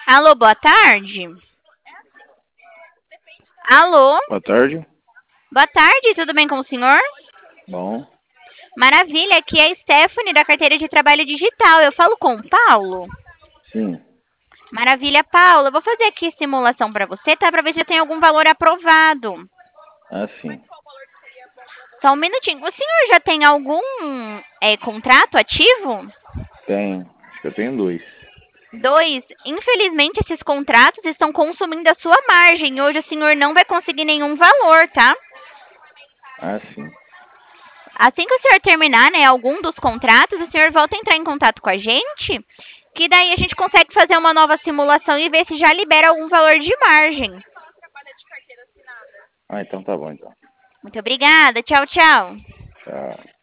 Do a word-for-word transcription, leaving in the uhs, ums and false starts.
Alô, boa tarde. Alô, Boa tarde. boa tarde, tudo bem com o senhor? Bom, Maravilha, aqui é a Stephanie da carteira de trabalho digital. Eu falo com o Paulo? sim. Maravilha, Paulo. Eu vou fazer aqui simulação para você, tá? Para ver se já tem algum valor aprovado. Ah, sim. Só um minutinho. O senhor já tem algum é, contrato ativo? Tenho. Acho que eu tenho dois. Dois. Infelizmente, esses contratos estão consumindo a sua margem. Hoje o senhor não vai conseguir nenhum valor, tá? Ah, sim. Assim que o senhor terminar, né, algum dos contratos, o senhor volta a entrar em contato com a gente, que daí a gente consegue fazer uma nova simulação e ver se já libera algum valor de margem. Ah, então tá bom, então. Muito obrigada. Tchau, tchau. Tchau.